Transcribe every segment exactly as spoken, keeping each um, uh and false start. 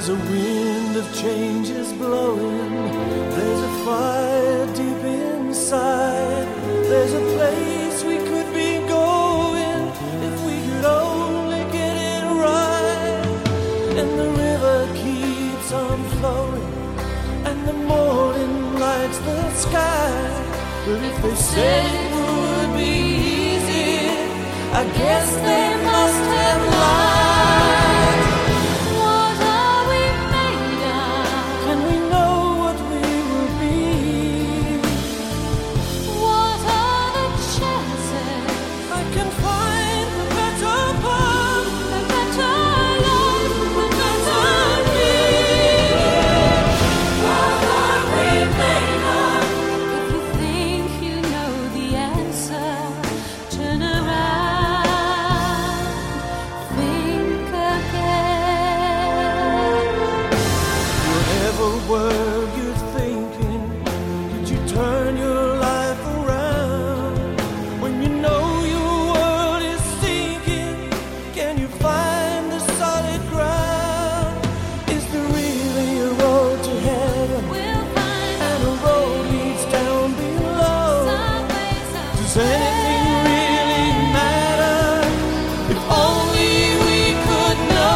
There's a wind of change is blowing. There's a fire deep inside. There's a place we could be going if we could only get it right. And the river keeps on flowing, and the morning lights the sky. But if they said it would be easy, I guess they must have lied. Were you thinking, did you turn your life around? When you know your world is sinking, can you find the solid ground? Is there really a road to heaven? We'll find and a road leads down below. Does anything really matter? If only we could know.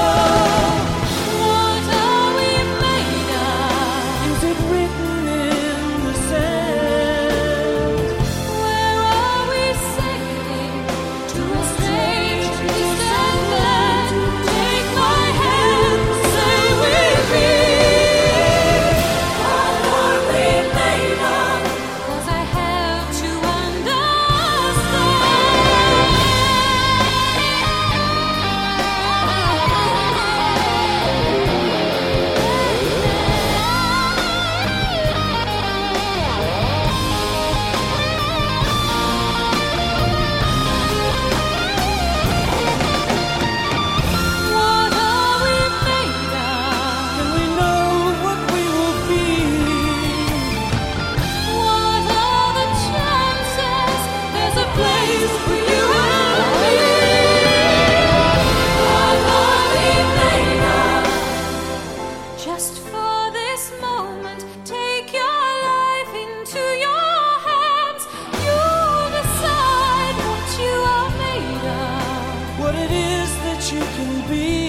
Just for this moment, take your life into your hands. You decide what you are made of, what it is that you can be.